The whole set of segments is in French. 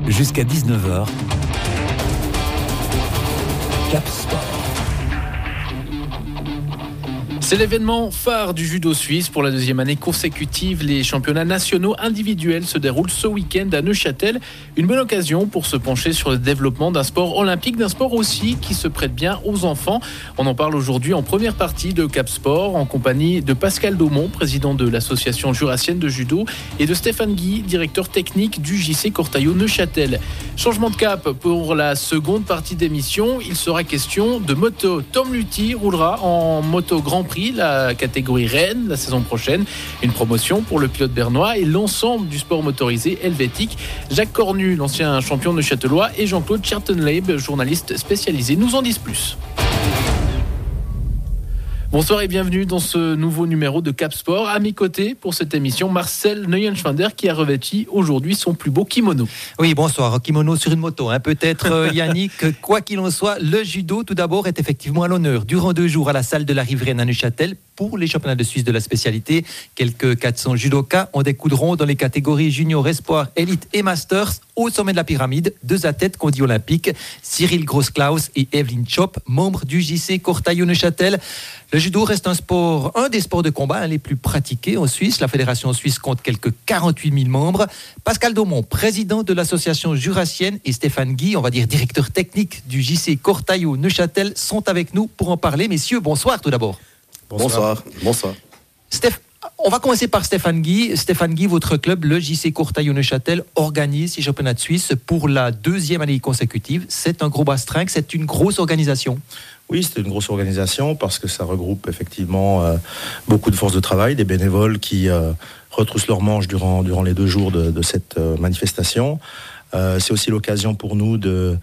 Jusqu'à 19h, Cap Sport. C'est l'événement phare du judo suisse. Pour la deuxième année consécutive, les championnats nationaux individuels se déroulent ce week-end à Neuchâtel. Une bonne occasion pour se pencher sur le développement d'un sport olympique, d'un sport aussi qui se prête bien aux enfants. On en parle aujourd'hui en première partie de Cap Sport, en compagnie de Pascal Daumont, président de l'association jurassienne de judo, et de Stéphane Guy, directeur technique du JC Cortaillot Neuchâtel. Changement de cap pour la seconde partie d'émission. Il sera question de moto. Tom Luthi roulera en moto Grand Prix, la catégorie Rennes, la saison prochaine. Une promotion pour le pilote bernois et l'ensemble du sport motorisé helvétique. Jacques Cornu, l'ancien champion neuchâtelois, et Jean-Claude Chertenleib, journaliste spécialisé, nous en disent plus. Bonsoir et bienvenue dans ce nouveau numéro de Cap Sport. À mes côtés pour cette émission, Marcel Neuenschwander qui a revêtu aujourd'hui son plus beau kimono. Oui, bonsoir. Kimono sur une moto, peut-être Yannick. Quoi qu'il en soit, le judo tout d'abord est effectivement à l'honneur. Durant 2 jours à la salle de la Riveraine à Neuchâtel pour les championnats de Suisse de la spécialité. Quelques 400 judokas en découdront dans les catégories junior, espoir, élite et masters. Au sommet de la pyramide, 2 athlètes qu'on dit olympiques, Cyril Gross-Klaus et Evelyn Chop, membres du JC Cortaillot Neuchâtel. Le judo reste un des sports de combat les plus pratiqués en Suisse. La fédération suisse compte quelques 48 000 membres. Pascal Daumont, président de l'association jurassienne, et Stéphane Guy, on va dire directeur technique du JC Cortaillot Neuchâtel, sont avec nous pour en parler. Messieurs, bonsoir tout d'abord. Bonsoir. On va commencer par Stéphane Guy. Stéphane Guy, votre club, le JC Cortaillot Neuchâtel, organise ces championnats de Suisse pour la 2e année consécutive. C'est un gros bastringue, c'est une grosse organisation. Oui, c'est une grosse organisation parce que ça regroupe effectivement beaucoup de forces de travail, des bénévoles qui retroussent leurs manches durant les 2 jours de cette manifestation. C'est aussi l'occasion pour nous de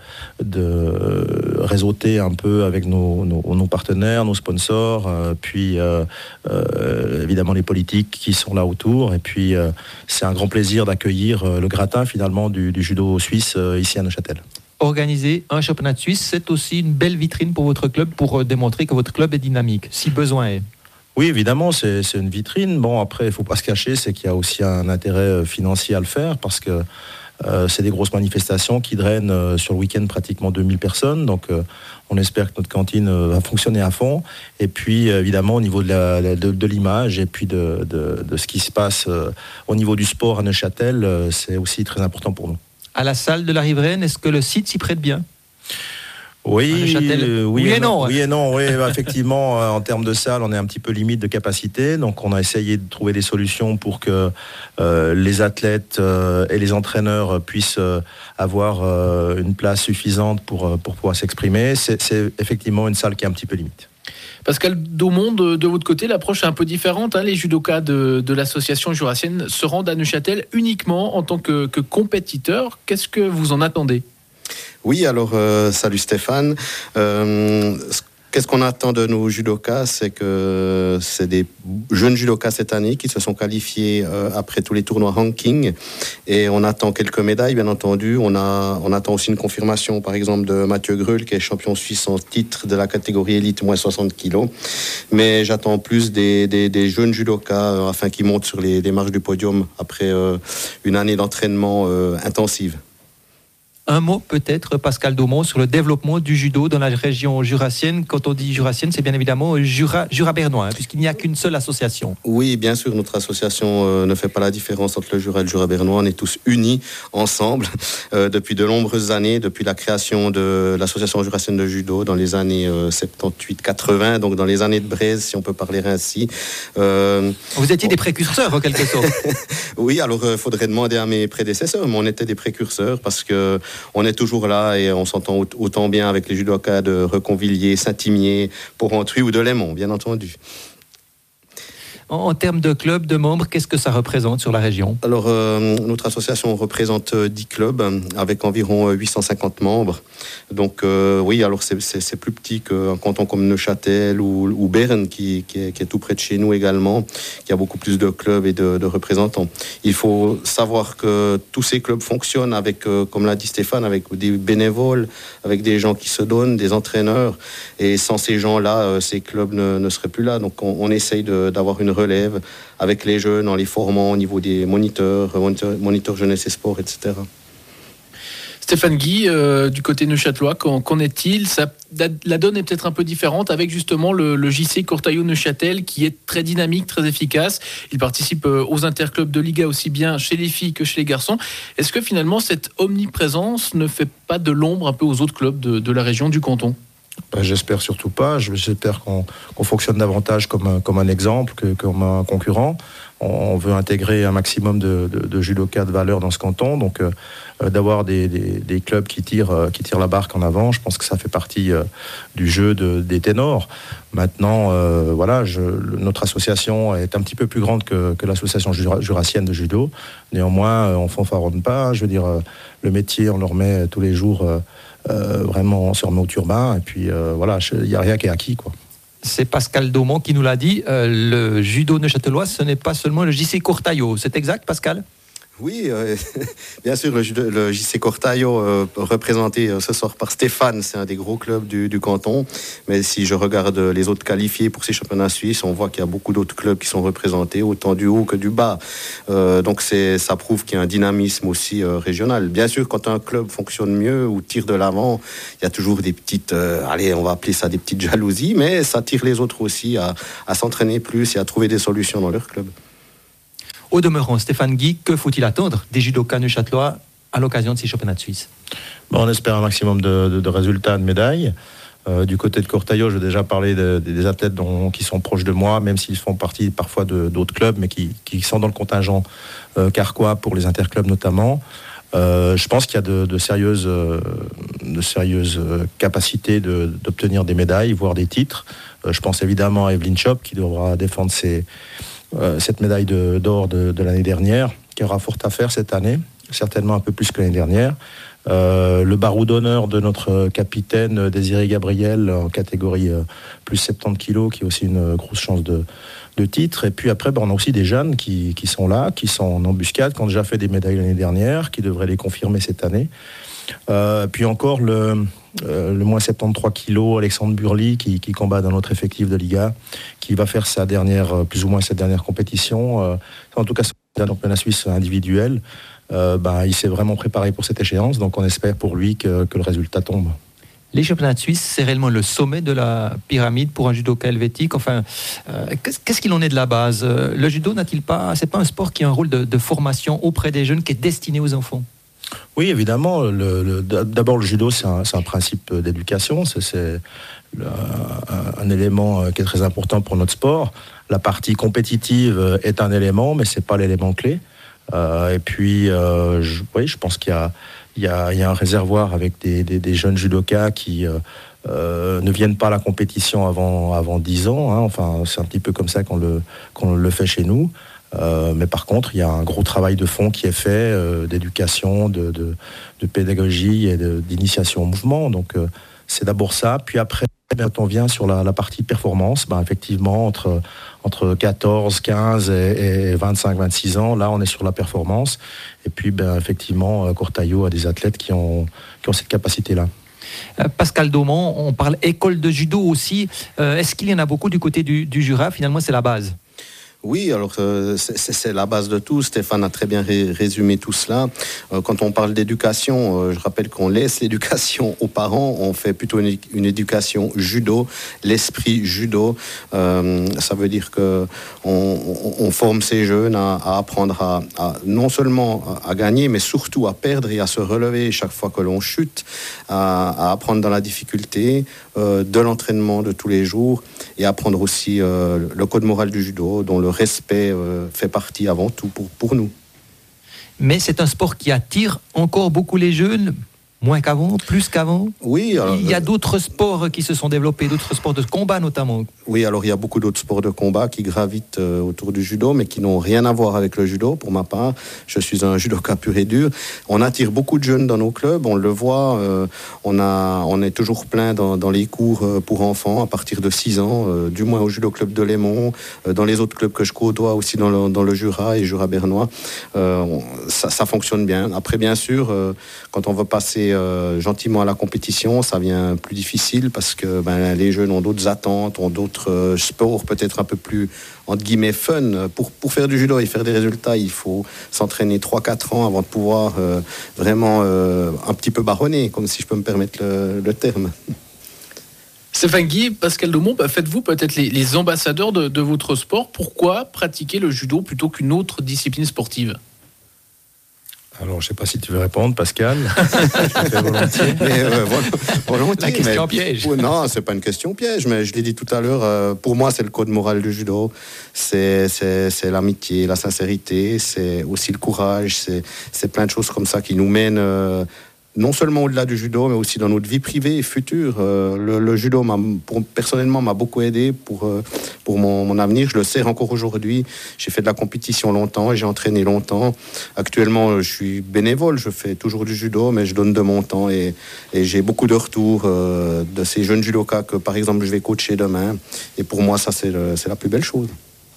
réseauter un peu avec nos partenaires, nos sponsors, puis évidemment les politiques qui sont là autour. Et puis c'est un grand plaisir d'accueillir le gratin finalement du judo suisse ici à Neuchâtel. Organiser un championnat de Suisse, c'est aussi une belle vitrine pour votre club pour démontrer que votre club est dynamique, si besoin est. Oui, évidemment, c'est une vitrine. Bon, après, il ne faut pas se cacher, c'est qu'il y a aussi un intérêt financier à le faire parce que c'est des grosses manifestations qui drainent sur le week-end pratiquement 2000 personnes. Donc, on espère que notre cantine va fonctionner à fond. Et puis, évidemment, au niveau de l'image et puis de ce qui se passe au niveau du sport à Neuchâtel, c'est aussi très important pour nous. À la salle de la Riveraine, est-ce que le site s'y prête bien ? Oui et non. Effectivement, en termes de salle, on est un petit peu limite de capacité. Donc, on a essayé de trouver des solutions pour que les athlètes et les entraîneurs puissent avoir une place suffisante pour pouvoir s'exprimer. C'est effectivement une salle qui est un petit peu limite. Pascal Daumont, de votre côté, l'approche est un peu différente. Les judokas de l'association jurassienne se rendent à Neuchâtel uniquement en tant que compétiteurs. Qu'est-ce que vous en attendez ? Oui, alors salut Stéphane. Qu'est-ce qu'on attend de nos judokas ? C'est que c'est des jeunes judokas cette année qui se sont qualifiés après tous les tournois ranking. Et on attend quelques médailles, bien entendu. On attend aussi une confirmation, par exemple, de Mathieu Greul, qui est champion suisse en titre de la catégorie élite moins 60 kilos. Mais j'attends plus des jeunes judokas afin qu'ils montent sur les marches du podium après une année d'entraînement intensive. Un mot peut-être, Pascal Daumont, sur le développement du judo dans la région jurassienne. Quand on dit jurassienne, c'est bien évidemment Jura bernois, puisqu'il n'y a qu'une seule association. Oui, bien sûr, notre association ne fait pas la différence entre le Jura et le Jura bernois. On est tous unis ensemble depuis de nombreuses années, depuis la création de l'association jurassienne de judo dans les années 78-80, donc dans les années de braise, si on peut parler ainsi. Vous étiez des précurseurs, en quelque sorte. Oui, alors il faudrait demander à mes prédécesseurs, mais on était des précurseurs parce que on est toujours là et on s'entend autant bien avec les judokas de Reconvilier, Saint-Imier, Porrentruy ou de Lémont, bien entendu. En termes de clubs, de membres, qu'est-ce que ça représente sur la région ? Alors, notre association représente 10 clubs avec environ 850 membres. Donc, oui, alors c'est plus petit qu'un canton comme Neuchâtel ou Berne, qui est tout près de chez nous également, qui a beaucoup plus de clubs et de représentants. Il faut savoir que tous ces clubs fonctionnent avec, comme l'a dit Stéphane, avec des bénévoles, avec des gens qui se donnent, des entraîneurs. Et sans ces gens-là, ces clubs ne seraient plus là. Donc, on essaye d'avoir une relève avec les jeunes en les formant au niveau des moniteurs jeunesse et sport, etc. Stéphane Guy, du côté neuchâtelois, qu'en est-il ? La donne est peut-être un peu différente avec justement le JC Cortaillot Neuchâtel qui est très dynamique, très efficace. Il participe aux interclubs de Liga aussi bien chez les filles que chez les garçons. Est-ce que finalement cette omniprésence ne fait pas de l'ombre un peu aux autres clubs de la région, du canton ? J'espère surtout pas. J'espère qu'on fonctionne davantage comme un exemple que comme un concurrent. On veut intégrer un maximum de judokas de valeur dans ce canton. Donc, d'avoir des clubs qui tirent la barque en avant, je pense que ça fait partie du jeu des ténors. Maintenant, notre association est un petit peu plus grande que l'association jurassienne de judo. Néanmoins, on fanfaronne pas. Je veux dire, le métier, on le remet tous les jours. Vraiment, on se remet au turbin. Et puis, il n'y a rien qui est acquis, quoi. C'est Pascal Daumont qui nous l'a dit. Le judo neuchâtelois, ce n'est pas seulement le JC Cortaillot. C'est exact, Pascal ? Oui, bien sûr, le JC Cortaillot, représenté ce soir par Stéphane, c'est un des gros clubs du canton. Mais si je regarde les autres qualifiés pour ces championnats suisses, on voit qu'il y a beaucoup d'autres clubs qui sont représentés, autant du haut que du bas. Donc ça prouve qu'il y a un dynamisme aussi régional. Bien sûr, quand un club fonctionne mieux ou tire de l'avant, il y a toujours des petites, on va appeler ça des petites jalousies, mais ça tire les autres aussi à s'entraîner plus et à trouver des solutions dans leur club. Au demeurant, Stéphane Guy, que faut-il attendre des judokas neuchâtelois à l'occasion de ces championnats de Suisse ? On espère un maximum de résultats, de médailles. Du côté de Cortaillot, j'ai déjà parlé des athlètes qui sont proches de moi, même s'ils font partie parfois d'autres clubs, mais qui sont dans le contingent carquois pour les interclubs notamment. Je pense qu'il y a de sérieuses capacités d'obtenir des médailles, voire des titres. Je pense évidemment à Evelyne Chop qui devra défendre cette médaille d'or de l'année dernière, qui aura fort à faire cette année, certainement un peu plus que l'année dernière. Le barreau d'honneur de notre capitaine Désiré Gabriel en catégorie plus 70 kilos, qui a aussi une grosse chance de titre. Et puis après, on a aussi des jeunes qui sont là, qui sont en embuscade, qui ont déjà fait des médailles l'année dernière, qui devraient les confirmer cette année. Puis encore le moins 73 kilos, Alexandre Burly, qui combat dans notre effectif de Liga, qui va faire plus ou moins cette dernière compétition. En tout cas, c'est un championnat suisse individuel. Il s'est vraiment préparé pour cette échéance, donc on espère pour lui que le résultat tombe. Les championnats de Suisse, c'est réellement le sommet de la pyramide pour un judoka helvétique. Enfin, qu'est-ce qu'il en est de la base ? Le judo c'est pas un sport qui a un rôle de formation auprès des jeunes qui est destiné aux enfants ? Oui, évidemment. D'abord, le judo, c'est un principe d'éducation. C'est un élément qui est très important pour notre sport. La partie compétitive est un élément, mais c'est pas l'élément clé. Et puis, je pense qu'il y a un réservoir avec des jeunes judokas qui ne viennent pas à la compétition avant 10 ans. Hein. Enfin, c'est un petit peu comme ça qu'on le fait chez nous. Mais par contre, il y a un gros travail de fond qui est fait, d'éducation, de pédagogie et d'initiation au mouvement. Donc, c'est d'abord ça. Puis après, quand on vient sur la partie performance, effectivement, entre 14, 15 et 25, 26 ans, là, on est sur la performance. Et puis, effectivement, Cortaillot a des athlètes qui ont cette capacité-là. Pascal Daumont, on parle école de judo aussi. Est-ce qu'il y en a beaucoup du côté du Jura ? Finalement, c'est la base. Oui, alors c'est la base de tout. Stéphane a très bien résumé tout cela. Quand on parle d'éducation, je rappelle qu'on laisse l'éducation aux parents. On fait plutôt une éducation judo, l'esprit judo. Ça veut dire que on forme ces jeunes à apprendre à non seulement à gagner, mais surtout à perdre et à se relever chaque fois que l'on chute, à apprendre dans la difficulté, de l'entraînement de tous les jours, et apprendre aussi le code moral du judo, dont le respect fait partie avant tout pour nous. Mais c'est un sport qui attire encore beaucoup les jeunes, moins qu'avant, plus qu'avant. Oui. Alors, il y a d'autres sports qui se sont développés, d'autres sports de combat notamment. Oui, alors il y a beaucoup d'autres sports de combat qui gravitent autour du judo, mais qui n'ont rien à voir avec le judo. Pour ma part, je suis un judoka pur et dur. On attire beaucoup de jeunes dans nos clubs, on le voit. On est toujours plein dans les cours pour enfants à partir de 6 ans, du moins au judo club de Lémont, dans les autres clubs que je côtoie aussi dans le Jura et Jura bernois. Ça fonctionne bien. Après, bien sûr, quand on veut passer passer gentiment à la compétition, ça devient plus difficile parce que les jeunes ont d'autres attentes, ont d'autres sports peut-être un peu plus, entre guillemets, fun. Pour faire du judo et faire des résultats, il faut s'entraîner 3-4 ans avant de pouvoir vraiment un petit peu baronner, comme si je peux me permettre le terme. Stéphane Guy, Pascal Daumont, faites-vous peut-être les ambassadeurs de votre sport. Pourquoi pratiquer le judo plutôt qu'une autre discipline sportive ? Alors, je ne sais pas si tu veux répondre, Pascal. Je fais volontier. Volontiers. La question piège. Non, c'est pas une question piège, mais je l'ai dit tout à l'heure. Pour moi, c'est le code moral du judo. C'est l'amitié, la sincérité, c'est aussi le courage. C'est plein de choses comme ça qui nous mènent non seulement au-delà du judo, mais aussi dans notre vie privée et future. Le judo, personnellement, m'a beaucoup aidé pour mon avenir. Je le sais encore aujourd'hui. J'ai fait de la compétition longtemps et j'ai entraîné longtemps. Actuellement, je suis bénévole. Je fais toujours du judo, mais je donne de mon temps et j'ai beaucoup de retours de ces jeunes judokas que, par exemple, je vais coacher demain. Et pour moi, ça, c'est la plus belle chose.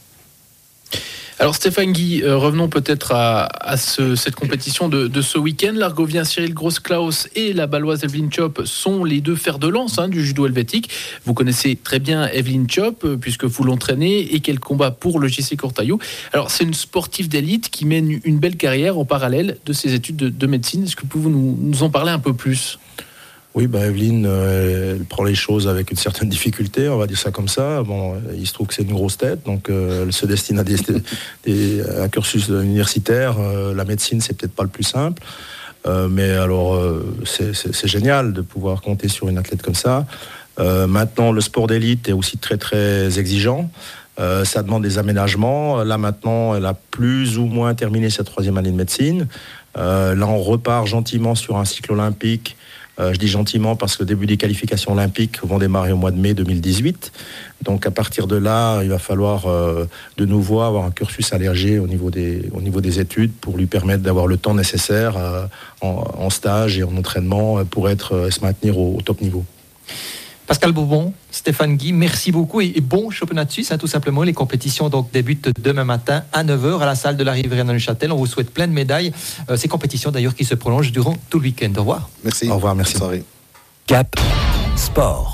Alors Stéphane Guy, revenons peut-être à cette compétition de ce week-end. L'Argovien Cyril Gross-Klaus et la Baloise Evelyne Chop sont les deux fers de lance du judo helvétique. Vous connaissez très bien Evelyne Chop puisque vous l'entraînez et qu'elle combat pour le JC Cortaillou. Alors c'est une sportive d'élite qui mène une belle carrière en parallèle de ses études de médecine. Est-ce que pouvez-vous nous en parler un peu plus ? Oui, Evelyne, elle prend les choses avec une certaine difficulté, on va dire ça comme ça. Bon, il se trouve que c'est une grosse tête, donc elle se destine à un cursus universitaire. La médecine, c'est peut-être pas le plus simple, mais alors c'est génial de pouvoir compter sur une athlète comme ça. Maintenant, le sport d'élite est aussi très très exigeant. Ça demande des aménagements. Là maintenant, elle a plus ou moins terminé sa 3e année de médecine. Là, on repart gentiment sur un cycle olympique. Je dis gentiment parce que le début des qualifications olympiques vont démarrer au mois de mai 2018. Donc à partir de là, il va falloir de nouveau avoir un cursus allégé au niveau des études pour lui permettre d'avoir le temps nécessaire en stage et en entraînement pour se maintenir au top niveau. Pascal Bourbon, Stéphane Guy, merci beaucoup et bon championnat de Suisse, tout simplement. Les compétitions débutent demain matin à 9h à la salle de la Riveraine à Neuchâtel. On vous souhaite plein de médailles. Ces compétitions d'ailleurs qui se prolongent durant tout le week-end. Au revoir. Merci. Au revoir, merci. Cap Sport.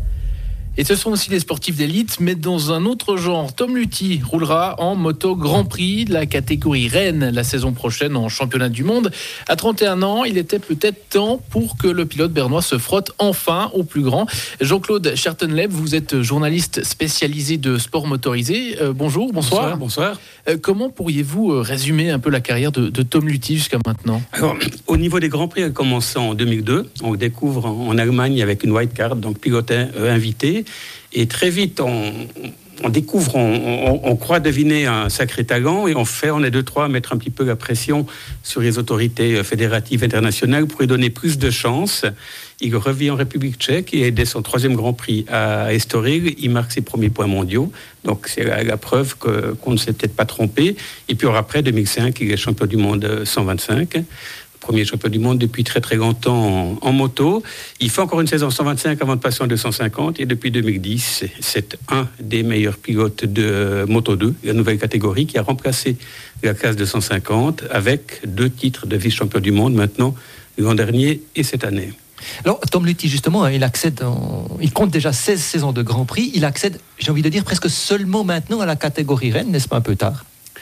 Et ce sont aussi des sportifs d'élite, mais dans un autre genre. Tom Luthi roulera en moto Grand Prix de la catégorie Rennes la saison prochaine en championnat du monde. À 31 ans, il était peut-être temps pour que le pilote bernois se frotte enfin au plus grand. Jean-Claude Chertenleb, vous êtes journaliste spécialisé de sport motorisé. Bonjour, bonsoir. Bonsoir. Comment pourriez-vous résumer un peu la carrière de Tom Luthi jusqu'à maintenant ? Alors, au niveau des Grands Prix, elle commence en 2002. On découvre en Allemagne avec une white card, donc pilote invité. Et très vite, on découvre, on croit deviner un sacré talent et on est 2-3 à mettre un petit peu la pression sur les autorités fédératives internationales pour lui donner plus de chance. Il revient en République tchèque et dès son 3e Grand Prix à Estoril, il marque ses premiers points mondiaux. Donc c'est la preuve qu'on ne s'est peut-être pas trompé. Et puis après, 2005, il est champion du monde 125. Premier champion du monde depuis très très longtemps en moto. Il fait encore une saison 125 avant de passer en 250 et depuis 2010, c'est un des meilleurs pilotes de Moto 2, la nouvelle catégorie qui a remplacé la classe de 150 avec 2 titres de vice-champion du monde maintenant, l'an dernier et cette année. Alors Tom Luthi justement, il compte déjà 16 saisons de Grand Prix, il accède, j'ai envie de dire, presque seulement maintenant à la catégorie Rennes, n'est-ce pas un peu tard ?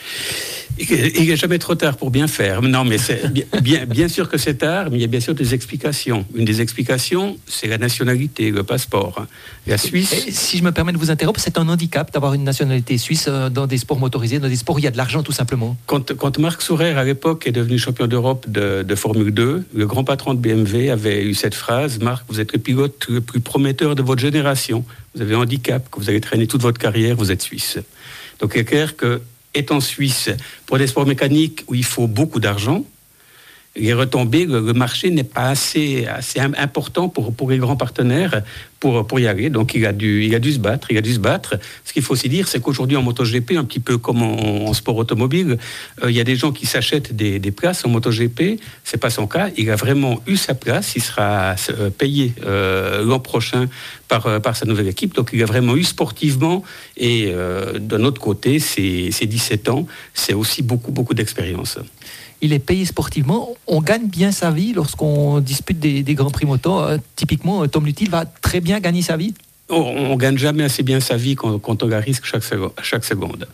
Il n'est jamais trop tard pour bien faire. Non, mais c'est bien sûr que c'est tard, mais il y a bien sûr des explications. Une des explications, c'est la nationalité, le passeport. La Suisse... Et si je me permets de vous interrompre, c'est un handicap d'avoir une nationalité suisse dans des sports motorisés, dans des sports où il y a de l'argent tout simplement. Quand Marc Sourer, à l'époque, est devenu champion d'Europe de Formule 2, le grand patron de BMW avait eu cette phrase: Marc, vous êtes le pilote le plus prometteur de votre génération. Vous avez un handicap, que vous allez traîner toute votre carrière, vous êtes suisse. Donc il est clair que étant suisse, pour des sports mécaniques où il faut beaucoup d'argent, les retombées, le marché n'est pas assez important pour les grands partenaires pour y aller. Donc il a dû se battre. Ce qu'il faut aussi dire, c'est qu'aujourd'hui en MotoGP, un petit peu comme en sport automobile, il y a des gens qui s'achètent des places en MotoGP. C'est pas son cas. Il a vraiment eu sa place. Il sera payé l'an prochain par sa nouvelle équipe. Donc il a vraiment eu sportivement. Et d'un autre côté, ses 17 ans, c'est aussi beaucoup d'expérience. il est payé sportivement. On gagne bien sa vie lorsqu'on dispute des Grands Prix moto. Typiquement, Tom Luthi va très bien gagner sa vie. On gagne jamais assez bien sa vie quand on risque chaque seconde.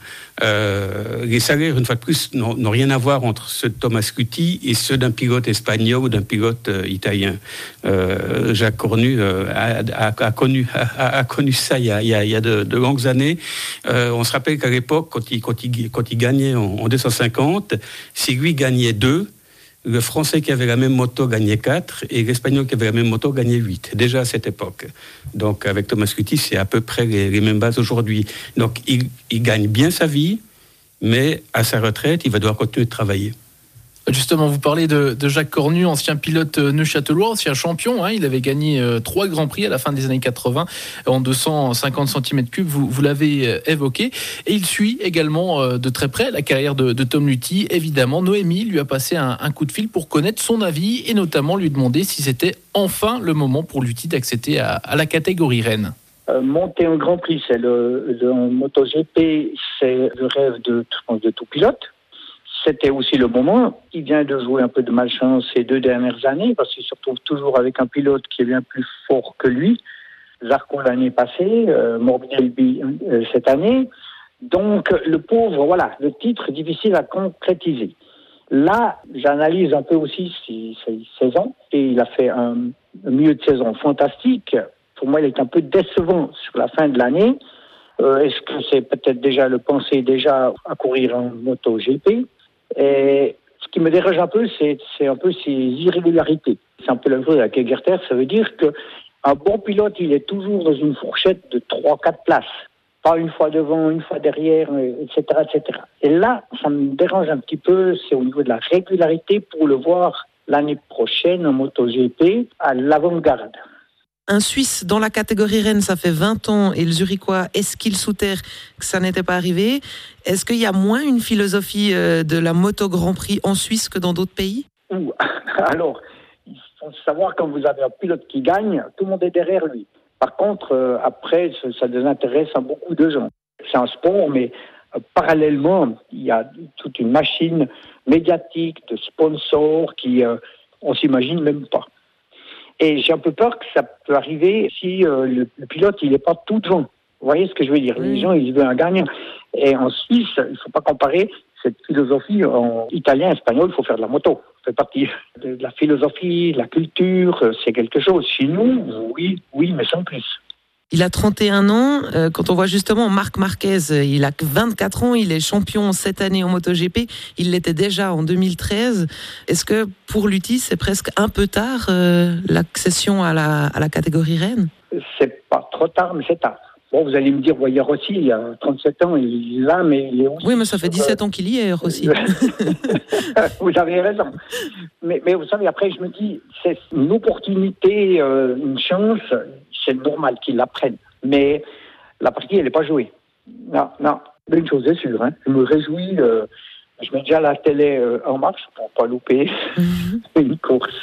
Les salaires, une fois de plus, n'ont rien à voir entre ceux de Thomas Luthi et ceux d'un pilote espagnol ou d'un pilote italien. Jacques Cornu a connu ça il y a de longues années. On se rappelle qu'à l'époque, quand il gagnait en 250, si lui gagnait 2, le Français qui avait la même moto gagnait 4 et l'Espagnol qui avait la même moto gagnait 8, déjà à cette époque. Donc avec Thomas Luthi, c'est à peu près les mêmes bases aujourd'hui. Donc il gagne bien sa vie, mais à sa retraite, il va devoir continuer de travailler. Justement, vous parlez de Jacques Cornu, ancien pilote neuchâtelois, ancien champion. Il avait gagné 3 Grands Prix à la fin des années 80 en 250 cm3. Vous l'avez évoqué. Et il suit également de très près la carrière de Tom Luthi. Évidemment, Noémie lui a passé un coup de fil pour connaître son avis et notamment lui demander si c'était enfin le moment pour Luthi d'accéder à la catégorie reine. Monter un Grand Prix, c'est le MotoGP, c'est le rêve de tout pilote. C'était aussi le moment. Il vient de jouer un peu de malchance ces 2 dernières années parce qu'il se retrouve toujours avec un pilote qui est bien plus fort que lui. Zarco l'année passée, Morbidelli cette année. Donc le pauvre, voilà, le titre difficile à concrétiser. Là, j'analyse un peu aussi ses saisons et il a fait un milieu de saison fantastique. Pour moi, il est un peu décevant sur la fin de l'année. Est-ce que c'est peut-être déjà le penser déjà à courir en MotoGP? Et ce qui me dérange un peu, c'est un peu ces irrégularités. C'est un peu la chose avec Egerter, ça veut dire qu'un bon pilote, il est toujours dans une fourchette de 3-4 places. Pas une fois devant, une fois derrière, etc., etc. Et là, ça me dérange un petit peu, c'est au niveau de la régularité pour le voir l'année prochaine en MotoGP à l'avant-garde. Un Suisse dans la catégorie reine, ça fait 20 ans, et le Zurichois Eskil Souter, que ça n'était pas arrivé. Est-ce qu'il y a moins une philosophie de la moto Grand Prix en Suisse que dans d'autres pays ? Alors, il faut savoir, quand vous avez un pilote qui gagne, tout le monde est derrière lui. Par contre, après, ça désintéresse à beaucoup de gens. C'est un sport, mais parallèlement, il y a toute une machine médiatique de sponsors qui, on s'imagine même pas. Et j'ai un peu peur que ça peut arriver si le pilote, il n'est pas tout devant. Vous voyez ce que je veux dire ? Les gens, ils veulent un gagnant. Et en Suisse, il ne faut pas comparer cette philosophie en italien, espagnol, il faut faire de la moto. Ça fait partie de la philosophie, de la culture, c'est quelque chose. Chez nous, oui, mais sans plus. Il a 31 ans. Quand on voit justement Marc Marquez, il a 24 ans, il est champion cette année en MotoGP. Il l'était déjà en 2013. Est-ce que pour Luthi, c'est presque un peu tard l'accession à la catégorie reine ? C'est pas trop tard, mais c'est tard. Bon, vous allez me dire, voyez Rossi, il a 37 ans, il est là, mais il est aussi... Oui, mais ça fait 17 ans qu'il y est, Rossi. Vous avez raison. Mais vous savez, après, je me dis, c'est une opportunité, une chance, c'est normal qu'ils la prennent. Mais la partie, elle n'est pas jouée. Non. Mais une chose est sûre, je me réjouis, je mets déjà la télé en marche pour ne pas louper une course.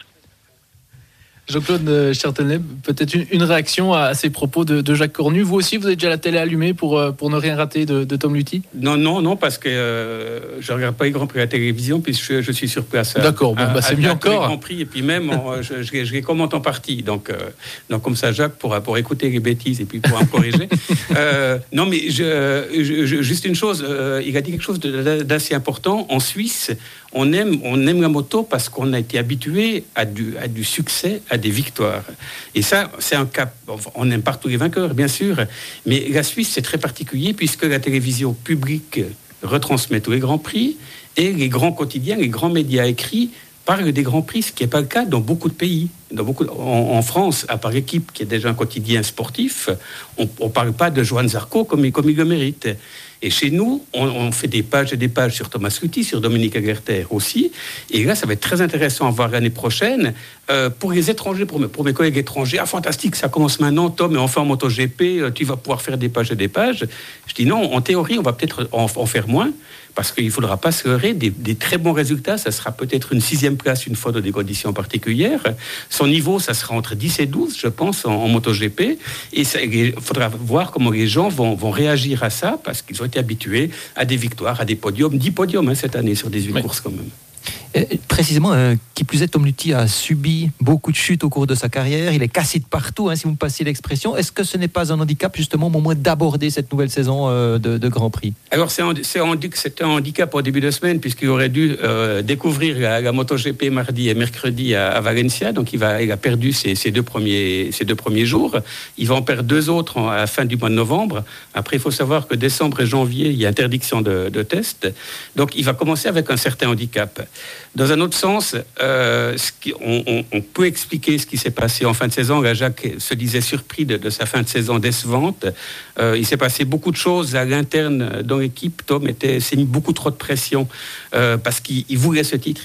Jean-Claude Chertenay, peut-être une réaction à ces propos de Jacques Cornu. Vous aussi, vous avez déjà la télé allumée pour ne rien rater de Tom Luthi ? Non, parce que je ne regarde pas les Grands Prix à la télévision, puisque je suis sur place. D'accord, c'est mieux encore. Les Grands Prix, et puis même, je les commente en partie. Donc comme ça, Jacques pourra écouter les bêtises et puis pourra me corriger. Non, mais juste une chose, il a dit quelque chose d'assez important. En Suisse, on aime la moto parce qu'on a été habitué à du succès, à des victoires. Et ça, c'est un cap. On aime partout les vainqueurs, bien sûr, mais la Suisse, c'est très particulier puisque la télévision publique retransmet tous les Grands Prix et les grands quotidiens, les grands médias écrits parlent des Grands Prix, ce qui n'est pas le cas dans beaucoup de pays. En France, à part Équipe, qui est déjà un quotidien sportif, on ne parle pas de Johan Zarco comme il le mérite. Et chez nous, on fait des pages et des pages sur Thomas Luthi, sur Dominique Egerter aussi. Et là, ça va être très intéressant à voir l'année prochaine. Pour les étrangers, pour mes collègues étrangers, fantastique, ça commence maintenant, Tom, et enfin en MotoGP, tu vas pouvoir faire des pages et des pages. Je dis non, en théorie, on va peut-être en faire moins, parce qu'il ne faudra pas se leurrer des très bons résultats. Ça sera peut-être une 6e place une fois dans des conditions particulières. Son niveau, ça sera entre 10 et 12, je pense, en MotoGP. Et il faudra voir comment les gens vont réagir à ça, parce qu'ils ont été habitués à des victoires, à des podiums. 10 podiums cette année sur 18 courses quand même. Précisément, qui plus est, Tom Luthi a subi beaucoup de chutes au cours de sa carrière. Il est cassé de partout, si vous me passez l'expression. Est-ce que ce n'est pas un handicap, justement, au moment d'aborder cette nouvelle saison de Grand Prix? Alors, c'était un handicap au début de semaine, puisqu'il aurait dû découvrir la MotoGP mardi et mercredi à Valencia. Donc, il a perdu ses deux premiers jours. Il va en perdre 2 autres à la fin du mois de novembre. Après, il faut savoir que décembre et janvier, il y a interdiction de test. Donc, il va commencer avec un certain handicap. Dans un autre sens, on peut expliquer ce qui s'est passé en fin de saison. Là, Jacques se disait surpris de sa fin de saison décevante. Il s'est passé beaucoup de choses à l'interne dans l'équipe. Tom s'est mis beaucoup trop de pression parce qu'il voulait ce titre,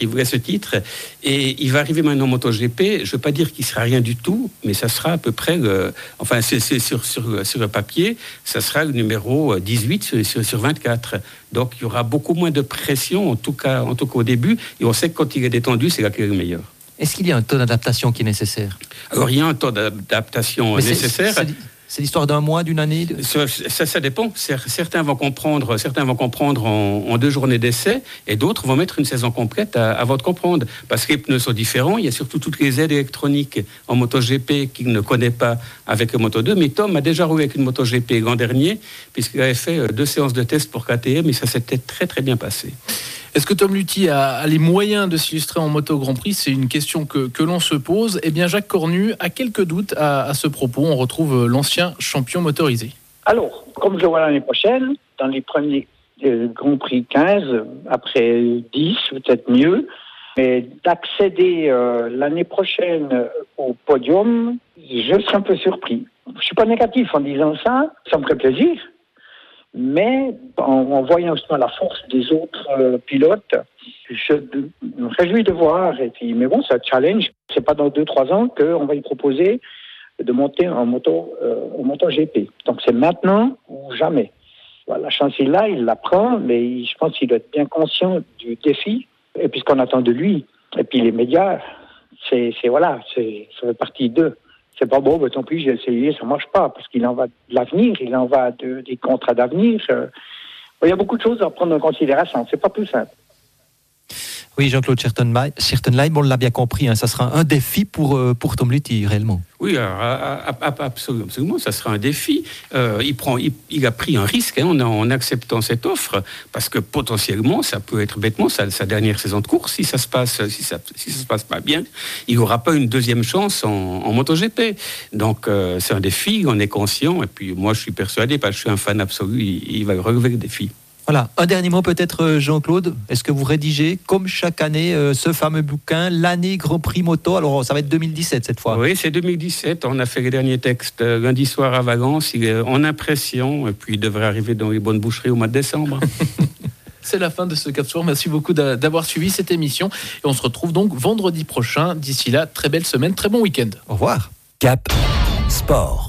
et il va arriver maintenant en MotoGP. Je ne veux pas dire qu'il ne sera rien du tout, mais ça sera à peu près, c'est sur le papier, ça sera le numéro 18 sur 24. Donc, il y aura beaucoup moins de pression, en tout cas au début. Et on sait que quand il est détendu, c'est là qu'il est le meilleur. Est-ce qu'il y a un temps d'adaptation qui est nécessaire? Alors, il y a un temps d'adaptation nécessaire. C'est l'histoire d'un mois, d'une année? Ça dépend. Certains vont comprendre en 2 journées d'essai, et d'autres vont mettre une saison complète avant de comprendre. Parce que les pneus sont différents. Il y a surtout toutes les aides électroniques en MotoGP qu'il ne connaît pas avec le Moto2. Mais Tom a déjà roulé avec une MotoGP l'an dernier, puisqu'il avait fait 2 séances de test pour KTM, et ça s'était très très bien passé. Est-ce que Tom Luthi a les moyens de s'illustrer en Moto Grand Prix? C'est une question que l'on se pose. Eh bien, Jacques Cornu a quelques doutes à ce propos. On retrouve l'ancien champion motorisé. Alors, comme je le vois l'année prochaine, dans les premiers Grand Prix 15, après 10, peut-être mieux, mais d'accéder l'année prochaine au podium, je serais un peu surpris. Je ne suis pas négatif en disant ça me ferait plaisir. Mais en voyant justement la force des autres pilotes, je me réjouis de voir. Et puis, mais bon, c'est un challenge. C'est pas dans 2-3 ans qu'on va lui proposer de monter en MotoGP. Donc c'est maintenant ou jamais. Voilà, la chance est là, il la prend, mais je pense qu'il doit être bien conscient du défi et puis ce qu'on attend de lui. Et puis les médias, ça fait partie d'eux. C'est pas bon, mais tant pis, j'ai essayé, ça marche pas, parce qu'il en va de l'avenir, il en va des contrats d'avenir. Il y a beaucoup de choses à prendre en considération, c'est pas plus simple. Oui, Jean-Claude Schirtenleib, on l'a bien compris, ça sera un défi pour Tom Luthi, réellement. Oui, absolument, ça sera un défi. Il a pris un risque en acceptant cette offre, parce que potentiellement, ça peut être bêtement sa dernière saison de course. Si ça se passe pas bien, il n'aura pas une deuxième chance en MotoGP. Donc, c'est un défi, on est conscient. Et puis, moi, je suis persuadé, parce que je suis un fan absolu, il va relever le défi. Voilà, un dernier mot peut-être, Jean-Claude. Est-ce que vous rédigez, comme chaque année, ce fameux bouquin, l'année Grand Prix Moto? Alors, ça va être 2017 cette fois. Oui, c'est 2017. On a fait les derniers textes lundi soir à Valence. Il est en impression, et puis il devrait arriver dans les bonnes boucheries au mois de décembre. C'est la fin de ce Cap Sport. Merci beaucoup d'avoir suivi cette émission. Et on se retrouve donc vendredi prochain. D'ici là, très belle semaine, très bon week-end. Au revoir. Cap Sport.